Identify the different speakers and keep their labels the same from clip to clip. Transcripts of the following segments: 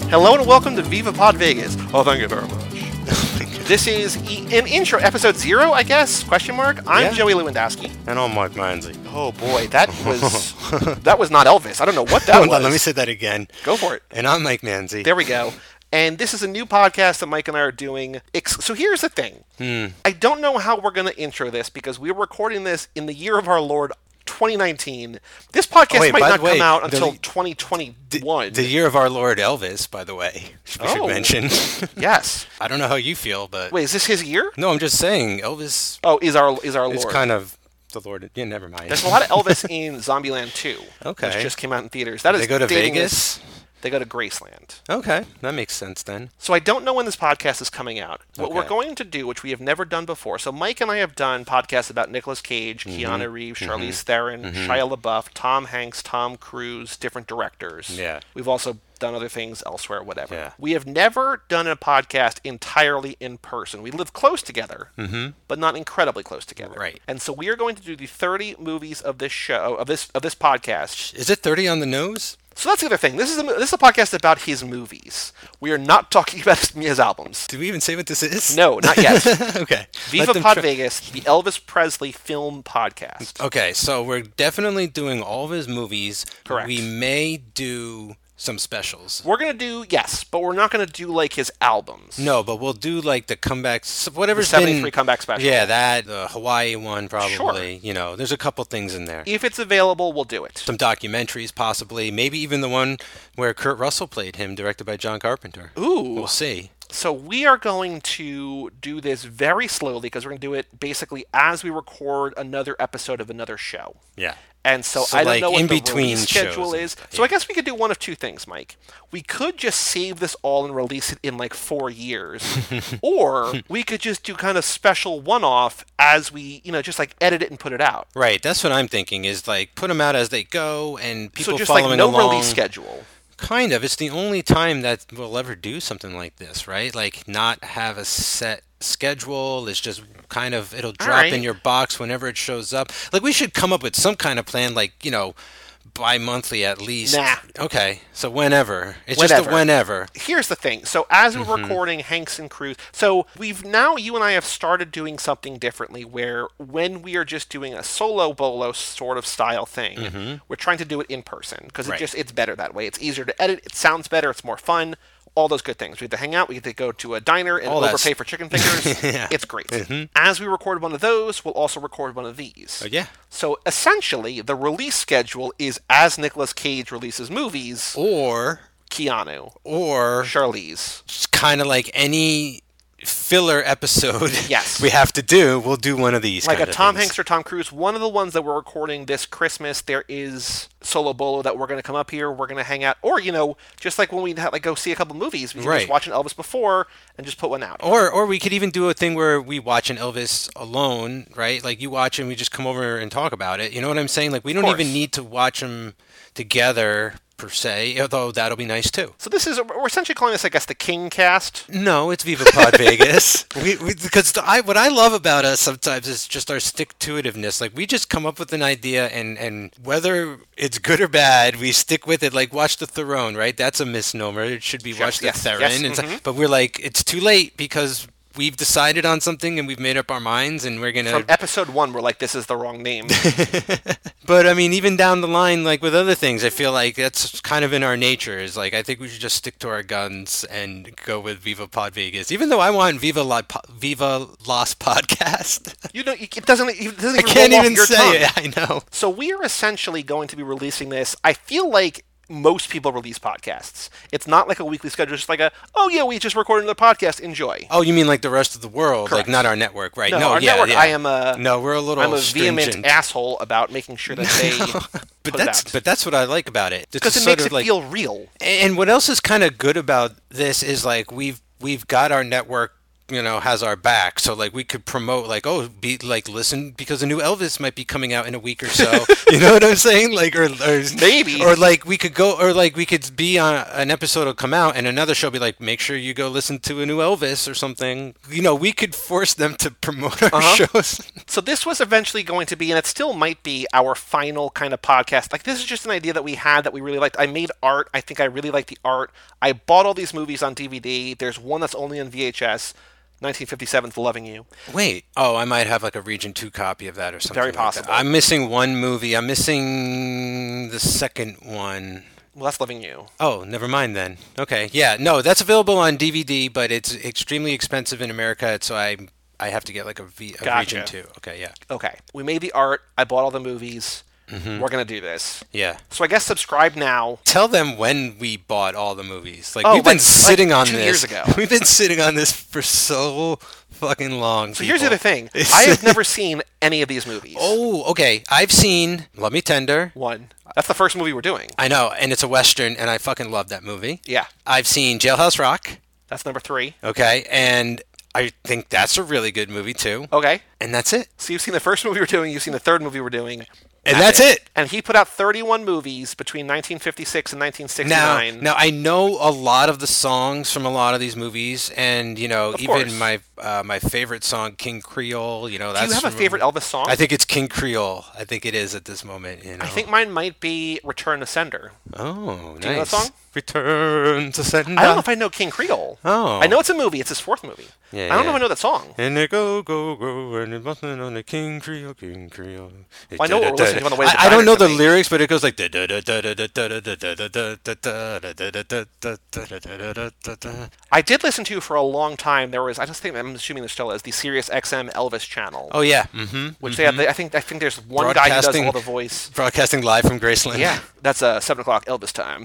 Speaker 1: Hello and welcome to Viva Pod Vegas. Oh, thank you very much. This is an intro, episode 0, I guess, question mark. I'm Joey Lewandowski.
Speaker 2: And I'm Mike Manzi.
Speaker 1: Oh boy, that was not Elvis. I don't know what that was.
Speaker 2: Let me say that again.
Speaker 1: Go for it.
Speaker 2: And I'm Mike Manzi.
Speaker 1: There we go. And this is a new podcast that Mike and I are doing. So here's the thing. I don't know how we're going to intro this because we're recording this in the year of our Lord 2019. This podcast might not come out until 2021.
Speaker 2: The year of our Lord Elvis, by the way, we should mention.
Speaker 1: Yes.
Speaker 2: I don't know how you feel, but...
Speaker 1: Wait, is this his year?
Speaker 2: No, I'm just saying, Elvis...
Speaker 1: Oh, is our Lord.
Speaker 2: It's kind of the Lord... Yeah, never mind.
Speaker 1: There's a lot of Elvis in Zombieland 2.
Speaker 2: Okay.
Speaker 1: Which just came out in theaters. That is
Speaker 2: they go to Vegas?
Speaker 1: They go to Graceland.
Speaker 2: Okay, that makes sense then.
Speaker 1: So I don't know when this podcast is coming out. What we're going to do, which we have never done before, so Mike and I have done podcasts about Nicolas Cage, Keanu Reeves, Charlize Theron, Shia LaBeouf, Tom Hanks, Tom Cruise, different directors.
Speaker 2: Yeah.
Speaker 1: We've also done other things elsewhere, whatever.
Speaker 2: Yeah.
Speaker 1: We have never done a podcast entirely in person. We live close together, but not incredibly close together.
Speaker 2: Right.
Speaker 1: And so we are going to do the 30 movies of this show, of this podcast.
Speaker 2: Is it 30 on the nose?
Speaker 1: So that's the other thing. This is a podcast about his movies. We are not talking about his albums.
Speaker 2: Did we even say what this is?
Speaker 1: No, not yet.
Speaker 2: Okay.
Speaker 1: Viva Pod Vegas, the Elvis Presley film podcast.
Speaker 2: Okay, so we're definitely doing all of his movies.
Speaker 1: Correct.
Speaker 2: We may do some specials.
Speaker 1: We're going to do, yes, but we're not going to do, like, his albums.
Speaker 2: No, but we'll do, like, the comebacks, whatever's
Speaker 1: the 73 comeback special.
Speaker 2: Yeah, that, the Hawaii one, probably.
Speaker 1: Sure.
Speaker 2: You know, there's a couple things in there.
Speaker 1: If it's available, we'll do it.
Speaker 2: Some documentaries, possibly. Maybe even the one where Kurt Russell played him, directed by John Carpenter.
Speaker 1: Ooh.
Speaker 2: We'll see.
Speaker 1: So we are going to do this very slowly because we're going to do it basically as we record another episode of another show.
Speaker 2: Yeah.
Speaker 1: And so I don't know what the release schedule is. So
Speaker 2: yeah.
Speaker 1: I guess we could do one of two things, Mike. We could just save this all and release it in like 4 years. Or we could just do kind of special one-off as we, just like edit it and put it out.
Speaker 2: Right. That's what I'm thinking is like put them out as they go and people
Speaker 1: so just
Speaker 2: following
Speaker 1: like no
Speaker 2: along.
Speaker 1: Release schedule.
Speaker 2: Kind of. It's the only time that we'll ever do something like this, right? Like not have a set schedule. It's just kind of, it'll drop in your box whenever it shows up. Like we should come up with some kind of plan, like, bi-monthly at least.
Speaker 1: Nah.
Speaker 2: Okay. So whenever. It's just a whenever.
Speaker 1: Here's the thing. So as we're recording Hanks and Cruise, so you and I have started doing something differently where when we are just doing a solo bolo sort of style thing, we're trying to do it in person because it's better that way. It's easier to edit. It sounds better. It's more fun. All those good things. We get to hang out. We get to go to a diner and overpay for chicken fingers.
Speaker 2: Yeah.
Speaker 1: It's great. As we record one of those, we'll also record one of these.
Speaker 2: Oh, yeah.
Speaker 1: So essentially, the release schedule is as Nicolas Cage releases movies,
Speaker 2: or
Speaker 1: Keanu,
Speaker 2: or
Speaker 1: Charlize.
Speaker 2: It's kind of like any filler episode
Speaker 1: we
Speaker 2: have to do, we'll do one of these.
Speaker 1: Like
Speaker 2: kind
Speaker 1: a
Speaker 2: of
Speaker 1: Tom
Speaker 2: things.
Speaker 1: Hanks or Tom Cruise. One of the ones that we're recording this Christmas, there is Solo Bolo that we're going to come up here. We're going to hang out. Or, just like when we go see a couple movies, we can just watch an Elvis before and just put one out.
Speaker 2: Or we could even do a thing where we watch an Elvis alone, right? Like you watch and we just come over and talk about it. You know what I'm saying? Like we don't even need to watch them together per se, although that'll be nice too.
Speaker 1: So we're essentially calling this, I guess, the King Cast.
Speaker 2: No, it's Viva Pod Vegas. Because what I love about us sometimes is just our stick-to-itiveness. Like we just come up with an idea and whether it's good or bad, we stick with it. Like watch The Throne, right? That's a misnomer. It should be Watch The Theron.
Speaker 1: Yes.
Speaker 2: But we're like, it's too late because we've decided on something and we've made up our minds and we're going to...
Speaker 1: From episode 1, we're like, this is the wrong name.
Speaker 2: But, I mean, even down the line, like with other things, I feel like that's kind of in our nature. Is like, I think we should just stick to our guns and go with Viva Pod Vegas. Even though I want Viva Lost Podcast.
Speaker 1: It doesn't even
Speaker 2: I can't
Speaker 1: roll
Speaker 2: even
Speaker 1: off your
Speaker 2: say
Speaker 1: tongue.
Speaker 2: it. I know.
Speaker 1: So we are essentially going to be releasing this. I feel like most people release podcasts. It's not like a weekly schedule. It's just like we just recorded another podcast. Enjoy.
Speaker 2: Oh, you mean like the rest of the world?
Speaker 1: Correct.
Speaker 2: Like not our network, right?
Speaker 1: No, our network. Yeah.
Speaker 2: we're a little.
Speaker 1: I'm a
Speaker 2: stringent.
Speaker 1: vehement asshole about making sure that they.
Speaker 2: But that's what I like about it.
Speaker 1: Because it makes it feel real.
Speaker 2: And what else is kind of good about this is like we've got our network has our back. So like we could promote like, oh, be like, listen, because a new Elvis might be coming out in a week or so. You know what I'm saying? Like, or
Speaker 1: maybe,
Speaker 2: or like we could go, or like we could be on an episode will come out and another show be like, make sure you go listen to a new Elvis or something. We could force them to promote our shows.
Speaker 1: So this was eventually going to be, and it still might be, our final kind of podcast. Like, this is just an idea that we had that we really liked. I made art. I think I really like the art. I bought all these movies on DVD. There's one that's only on VHS. 1957's Loving You.
Speaker 2: Wait. Oh, I might have like a Region 2 copy of that or something.
Speaker 1: Very possible.
Speaker 2: Like that. I'm missing one movie. I'm missing the second one.
Speaker 1: Well, that's Loving You.
Speaker 2: Oh, never mind then. Okay. Yeah. No, that's available on DVD, but it's extremely expensive in America, so I have to get like a Region 2. Okay, yeah.
Speaker 1: Okay. We made the art. I bought all the movies. We're going to do this.
Speaker 2: Yeah.
Speaker 1: So I guess subscribe now.
Speaker 2: Tell them when we bought all the movies. Like, we've been sitting on
Speaker 1: 2
Speaker 2: this.
Speaker 1: years ago.
Speaker 2: We've been sitting on this for so fucking long.
Speaker 1: So here's the other thing. I have never seen any of these movies.
Speaker 2: Oh, okay. I've seen Love Me Tender.
Speaker 1: One. That's the first movie we're doing.
Speaker 2: I know, and it's a Western, and I fucking love that movie.
Speaker 1: Yeah.
Speaker 2: I've seen Jailhouse Rock.
Speaker 1: That's number 3.
Speaker 2: Okay, and I think that's a really good movie, too.
Speaker 1: Okay.
Speaker 2: And that's it.
Speaker 1: So you've seen the first movie we're doing, you've seen the third movie we're doing.
Speaker 2: And that's it.
Speaker 1: And he put out 31 movies between 1956 and 1969.
Speaker 2: Now I know a lot of the songs from a lot of these movies, and even my favorite song, King Creole.
Speaker 1: Do you have a favorite Elvis song?
Speaker 2: I think it's King Creole. I think it is at this moment.
Speaker 1: I think mine might be Return to Sender.
Speaker 2: Oh, nice.
Speaker 1: Do you know that song?
Speaker 2: Return to Sender.
Speaker 1: I don't know if I know King Creole.
Speaker 2: Oh.
Speaker 1: I know it's a movie. It's his fourth movie.
Speaker 2: Yeah,
Speaker 1: I don't know if I know that song.
Speaker 2: And they go, and they're busting on the King Creole, King Creole.
Speaker 1: Well, I know what we're listening to on the way to the
Speaker 2: I don't know the
Speaker 1: thing.
Speaker 2: lyrics, but it goes like.
Speaker 1: I did listen to for a long time. There was, I'm assuming there still is, the Sirius XM Elvis channel.
Speaker 2: Oh yeah,
Speaker 1: which they have. I think there's one guy who does all the voice.
Speaker 2: Broadcasting live from Graceland.
Speaker 1: Yeah, that's 7 o'clock Elvis time.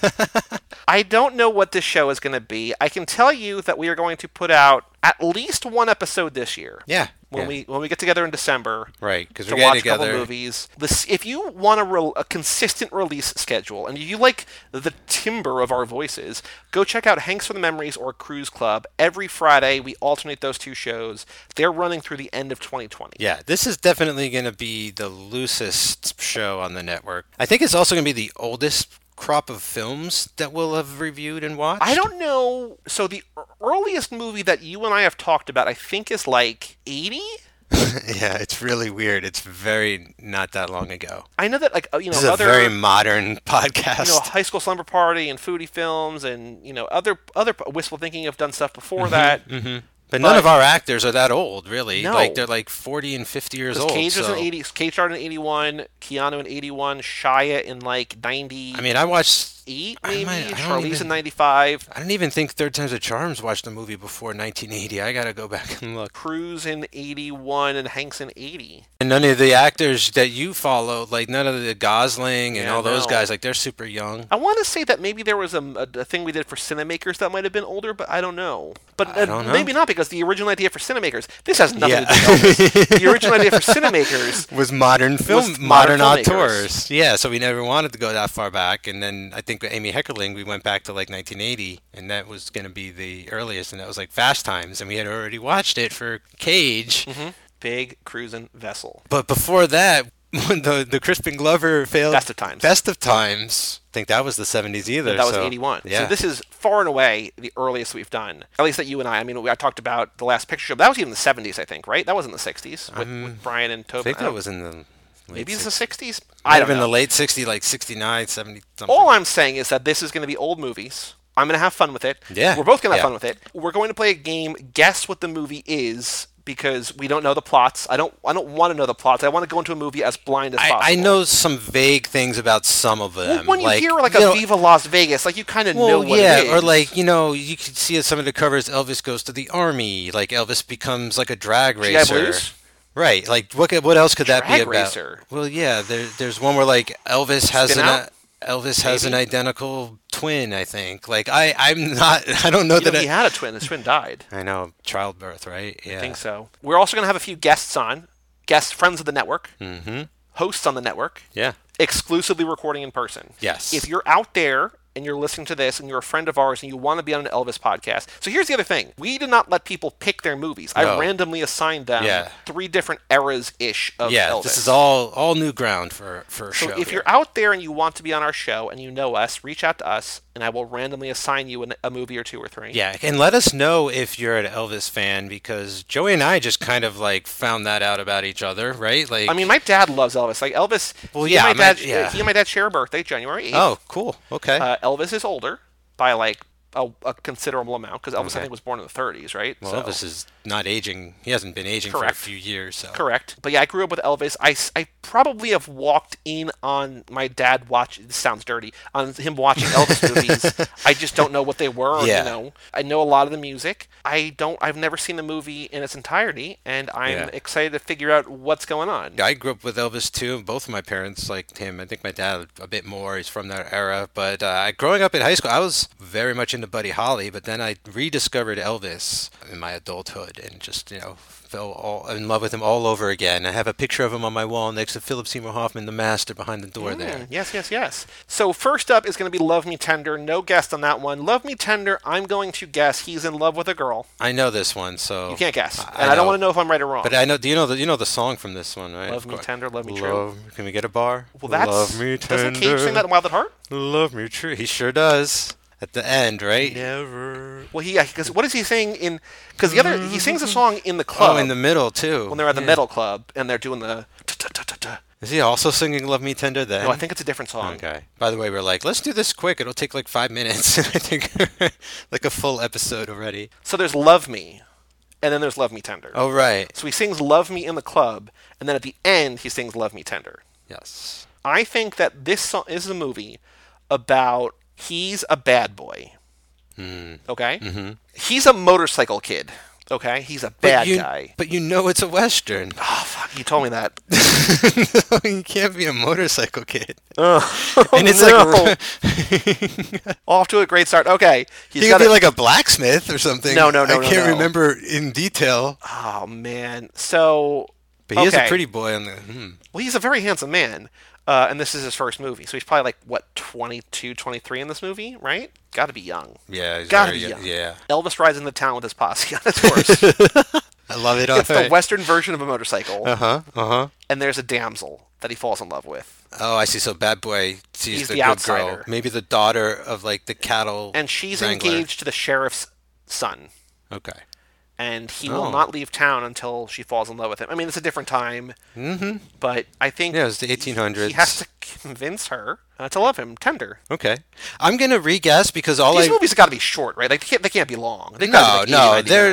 Speaker 1: I don't know what this show is going to be. I can tell you that we are going to put out at least one episode this year.
Speaker 2: Yeah.
Speaker 1: When we get together in December,
Speaker 2: right? Because
Speaker 1: to
Speaker 2: we're
Speaker 1: watch
Speaker 2: getting together.
Speaker 1: A couple movies. If you want a consistent release schedule and you like the timbre of our voices, go check out Hanks for the Memories or Cruise Club. Every Friday we alternate those two shows. They're running through the end of 2020.
Speaker 2: Yeah, this is definitely going to be the loosest show on the network. I think it's also going to be the oldest crop of films that we'll have reviewed and watched.
Speaker 1: I don't know. So the earliest movie that you and I have talked about, I think, is like 80.
Speaker 2: Yeah, it's really weird. It's very not that long ago.
Speaker 1: I know that,
Speaker 2: this is a very modern podcast.
Speaker 1: High School Slumber Party and Foodie Films, and other Wistful Thinking have done stuff before that.
Speaker 2: Mm-hmm. But none of our actors are that old, really.
Speaker 1: No.
Speaker 2: Like, they're like 40 and 50 years old.
Speaker 1: Cage was in 80. Cage started in 81. Keanu in 81. Shia in like 90.
Speaker 2: I mean, I watched
Speaker 1: 8 maybe. Charlize in 95.
Speaker 2: I don't even think Third Time's a Charms watched a movie before 1980. I gotta go back and look.
Speaker 1: Cruise in 81 and Hanks in 80.
Speaker 2: And none of the actors that you follow, like none of the Gosling and all those guys, like they're super young.
Speaker 1: I want to say that maybe there was a thing we did for Cinemakers that might have been older, but I don't know. But
Speaker 2: I don't know.
Speaker 1: Maybe not, because the original idea for Cinemakers, this has nothing to do with Elvis. The original idea for Cinemakers
Speaker 2: was modern film, modern auteurs. Yeah, so we never wanted to go that far back. And then I think with Amy Heckerling, we went back to like 1980, and that was going to be the earliest, and that was like Fast Times, and we had already watched it for Cage.
Speaker 1: Mm-hmm. Big cruising vessel.
Speaker 2: But before that, when the Crispin Glover failed Best of Times, I think that was the 70s either.
Speaker 1: That was 81.
Speaker 2: Yeah.
Speaker 1: So this is far and away the earliest we've done. At least that you and I mean, I talked about The Last Picture Show. That was even the 70s, I think, right? That wasn't the 60s with Brian and Tobin.
Speaker 2: I think that was in the
Speaker 1: maybe it's the 60s?
Speaker 2: I don't know. In the late 60s, like 69, 70 something.
Speaker 1: All I'm saying is that this is going to be old movies. I'm going to have fun with it.
Speaker 2: Yeah.
Speaker 1: We're both going to have fun with it. We're going to play a game, guess what the movie is, because we don't know the plots. I don't want to know the plots. I want to go into a movie as blind as possible.
Speaker 2: I know some vague things about some of them.
Speaker 1: Well, when you hear like a Viva Las Vegas, like you kind of know what it is.
Speaker 2: Or like, you could see some of the covers, Elvis goes to the army, like Elvis becomes like a drag racer.
Speaker 1: G.I. Blues?
Speaker 2: Right, like what else could that be about?
Speaker 1: Racer.
Speaker 2: Well, yeah, there's one where like Elvis has an identical twin, I think. Like I don't know that
Speaker 1: he had a twin. His twin died.
Speaker 2: I know, childbirth, right? Yeah.
Speaker 1: I think so. We're also going to have a few guests on, friends of the network, hosts on the network.
Speaker 2: Yeah.
Speaker 1: Exclusively recording in person.
Speaker 2: Yes.
Speaker 1: If you're out there and you're listening to this and you're a friend of ours and you want to be on an Elvis podcast. So here's the other thing. We did not let people pick their movies.
Speaker 2: No.
Speaker 1: I randomly assigned them 3 different eras-ish of Elvis.
Speaker 2: This is all new ground for a show.
Speaker 1: So if you're out there and you want to be on our show and you know us, reach out to us and I will randomly assign you a movie or 2 or 3.
Speaker 2: Yeah, and let us know if you're an Elvis fan, because Joey and I just kind of like found that out about each other, right? Like,
Speaker 1: I mean, my dad loves Elvis. Like Elvis, he and my dad share a birthday, January 8th.
Speaker 2: Oh, cool. Okay.
Speaker 1: Elvis is older by like a considerable amount, because Elvis, I think, was born in the 30s, right?
Speaker 2: Well, Elvis is not aging. He hasn't been aging for a few years. So.
Speaker 1: Correct. But yeah, I grew up with Elvis. I probably have walked in on my dad this sounds dirty, on him watching Elvis movies. I just don't know what they were.
Speaker 2: Yeah.
Speaker 1: I know a lot of the music. I've never seen the movie in its entirety, and I'm excited to figure out what's going on.
Speaker 2: Yeah, I grew up with Elvis too. Both of my parents liked him. I think my dad a bit more. He's from that era. But growing up in high school, I was very much into Buddy Holly, but then I rediscovered Elvis in my adulthood and just, fell in love with him all over again. I have a picture of him on my wall next to Philip Seymour Hoffman, the master, behind the door there.
Speaker 1: Yes. So first up is going to be Love Me Tender. No guess on that one. Love Me Tender, I'm going to guess he's in love with a girl.
Speaker 2: I know this one, so...
Speaker 1: You can't guess. I don't want to know if I'm right or wrong.
Speaker 2: But I know, do you know the song from this one, right?
Speaker 1: Love Me Tender, Love Me True.
Speaker 2: Can we get a bar?
Speaker 1: Well, that's...
Speaker 2: Love Me Tender.
Speaker 1: Doesn't Cage sing that in Wild at Heart?
Speaker 2: Love Me True. He sure does. At the end, right?
Speaker 1: Never. Well, because what does he sing in? Because he sings a song in the club.
Speaker 2: Oh, in the middle too.
Speaker 1: When they're at the metal club and they're doing the.
Speaker 2: Is he also singing "Love Me Tender" then?
Speaker 1: No, I think it's a different song.
Speaker 2: Okay. By the way, we're like, let's do this quick. It'll take like 5 minutes. I think like a full episode already.
Speaker 1: So there's "Love Me," and then there's "Love Me Tender."
Speaker 2: Oh, right.
Speaker 1: So he sings "Love Me" in the club, and then at the end he sings "Love Me Tender."
Speaker 2: Yes.
Speaker 1: I think that this song is a movie about. He's a bad boy. Okay?
Speaker 2: Mm-hmm.
Speaker 1: He's a motorcycle kid. Okay? He's a bad guy.
Speaker 2: But it's a Western.
Speaker 1: Oh, fuck. You told me that.
Speaker 2: No, you can't be a motorcycle kid.
Speaker 1: And it's like... Off to a great start. Okay.
Speaker 2: He could be like a blacksmith or something.
Speaker 1: No.
Speaker 2: I can't remember in detail.
Speaker 1: Oh, man. So...
Speaker 2: But he is a pretty boy on the...
Speaker 1: Well, he's a very handsome man. And this is his first movie. So he's probably like, 22, 23 in this movie, right? Got to be young.
Speaker 2: Yeah, he's
Speaker 1: Gotta
Speaker 2: very
Speaker 1: be young.
Speaker 2: Yeah.
Speaker 1: Elvis rides into town with his posse on his horse.
Speaker 2: I love it.
Speaker 1: It's the Western version of a motorcycle.
Speaker 2: Uh-huh.
Speaker 1: And there's a damsel that he falls in love with.
Speaker 2: Oh, I see. So bad boy sees
Speaker 1: He's
Speaker 2: the
Speaker 1: the
Speaker 2: good
Speaker 1: outsider.
Speaker 2: girl. Maybe the daughter of like the cattle
Speaker 1: And she's
Speaker 2: wrangler.
Speaker 1: engaged to the sheriff's son.
Speaker 2: Okay.
Speaker 1: And he will not leave town until she falls in love with him. I mean, it's a different time.
Speaker 2: Mm-hmm.
Speaker 1: But I think...
Speaker 2: Yeah, it was the 1800s.
Speaker 1: He has to convince her to love him. Tender.
Speaker 2: Okay. I'm going to re-guess because
Speaker 1: These movies have got to be short, right? Like, they can't be long.
Speaker 2: No,
Speaker 1: they're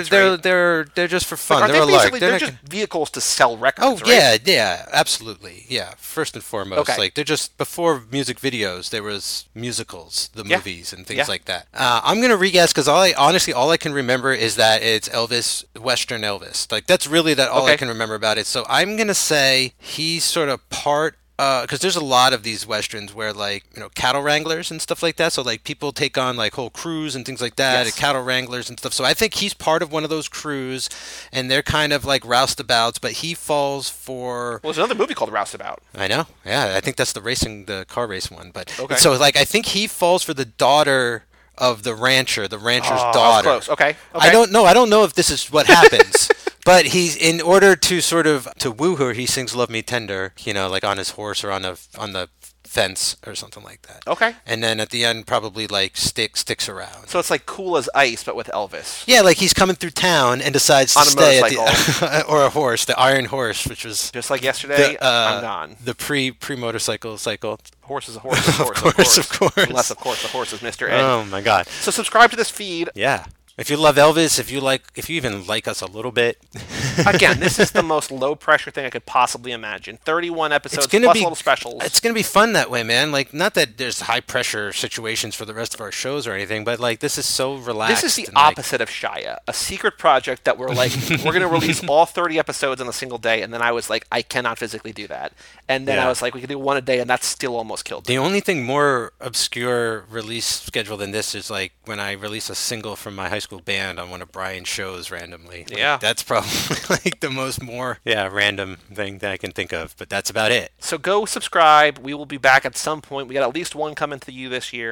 Speaker 2: just for fun.
Speaker 1: Like,
Speaker 2: they're alike.
Speaker 1: They're just vehicles to sell records,
Speaker 2: right? Yeah, absolutely. Yeah, first and foremost.
Speaker 1: Okay.
Speaker 2: Like, they're just, before music videos, there was musicals, the movies, and things like that. I'm going to re-guess because all I can remember is that it's Elvis, Western Elvis. Like, that's really all I can remember about it. So I'm going to say he's sort of part because there's a lot of these westerns where like cattle wranglers and stuff like that, so like people take on like whole crews and things like that, and cattle wranglers and stuff. So I think he's part of one of those crews, and they're kind of like roustabouts, but he falls for...
Speaker 1: Well, there's another movie called Roustabout.
Speaker 2: I know, I think that's the car race one. But so like I think he falls for the daughter of the rancher's daughter.
Speaker 1: Close. Okay.
Speaker 2: I don't know if this is what happens. But he's, in order to sort of to woo her, he sings "Love Me Tender," like on his horse or on the fence or something like that.
Speaker 1: Okay.
Speaker 2: And then at the end, probably like sticks around.
Speaker 1: So it's like Cool as Ice, but with Elvis.
Speaker 2: Yeah, like he's coming through town and decides to stay at the or a horse, the Iron Horse, which was
Speaker 1: just like yesterday. I'm gone.
Speaker 2: The pre motorcycle cycle.
Speaker 1: Horse is a horse. Of course. Unless, of course, the horse is Mr. Ed.
Speaker 2: Oh my God.
Speaker 1: So subscribe to this feed.
Speaker 2: Yeah. If you love Elvis, if you even like us a little bit.
Speaker 1: Again, this is the most low pressure thing I could possibly imagine. 31 episodes plus little specials.
Speaker 2: It's going to be fun that way, man. Like, not that there's high pressure situations for the rest of our shows or anything, but like this is so relaxed.
Speaker 1: This is the opposite of Shia, a secret project that we're like, we're going to release all 30 episodes in a single day, and then I was like, I cannot physically do that. And then I was like, we could do one a day, and that's still almost killed me.
Speaker 2: The only thing more obscure release schedule than this is like when I release a single from my high school band on one of Brian's shows randomly. Like, that's probably like the more random thing that I can think of, but that's about it.
Speaker 1: So go subscribe. We will be back at some point. We got at least one coming to you this year.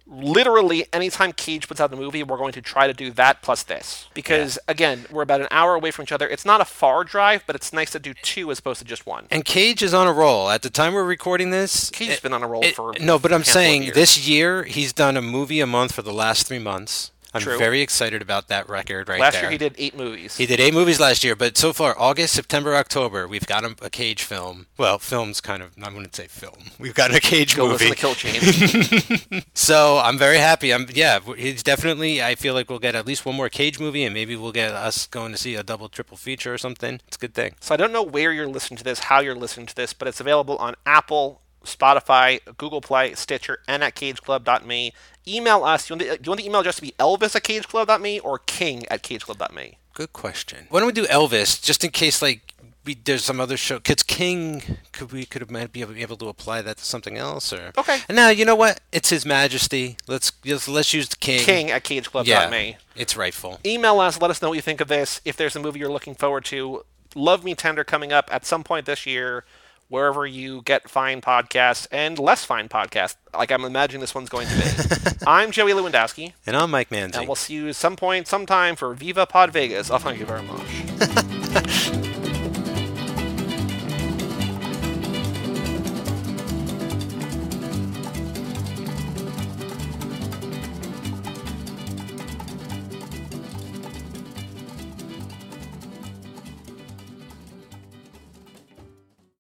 Speaker 1: literally anytime Cage puts out a movie, we're going to try to do that plus this. Because, again, we're about an hour away from each other. It's not a far drive, but it's nice to do two as opposed to just one.
Speaker 2: And Cage is on a roll. At the time we're recording this...
Speaker 1: Cage's been on a roll for
Speaker 2: No, but I'm saying
Speaker 1: years.
Speaker 2: this year, he's done a movie a month for the last 3 months. I'm
Speaker 1: True.
Speaker 2: very excited about that record there.
Speaker 1: Last year he did 8 movies.
Speaker 2: He did 8 movies last year, but so far, August, September, October, we've got a Cage film. Well, film's kind of, I wouldn't say film. We've got a Cage
Speaker 1: Go
Speaker 2: movie.
Speaker 1: listen to Kill Chain.
Speaker 2: So I'm very happy. He's definitely, I feel like we'll get at least one more Cage movie, and maybe we'll get us going to see a double, triple feature or something. It's a good thing.
Speaker 1: So I don't know where you're listening to this, how you're listening to this, but it's available on Apple, Spotify, Google Play, Stitcher, and at cageclub.me. Email us. Do you want the email address to be elvis@cageclub.me or king@cageclub.me?
Speaker 2: Good question. Why don't we do Elvis, just in case, there's some other show? Because King, might be able to apply that to something else, or
Speaker 1: Okay.
Speaker 2: And now you know what? It's His Majesty. Let's use the King.
Speaker 1: King@cageclub.me.
Speaker 2: Yeah, it's rightful.
Speaker 1: Email us. Let us know what you think of this. If there's a movie you're looking forward to, Love Me Tender coming up at some point this year, wherever you get fine podcasts and less fine podcasts, like I'm imagining this one's going to be. I'm Joey Lewandowski.
Speaker 2: And I'm Mike Manzi.
Speaker 1: And we'll see you sometime for Viva Pod Vegas. Oh, thank you very much.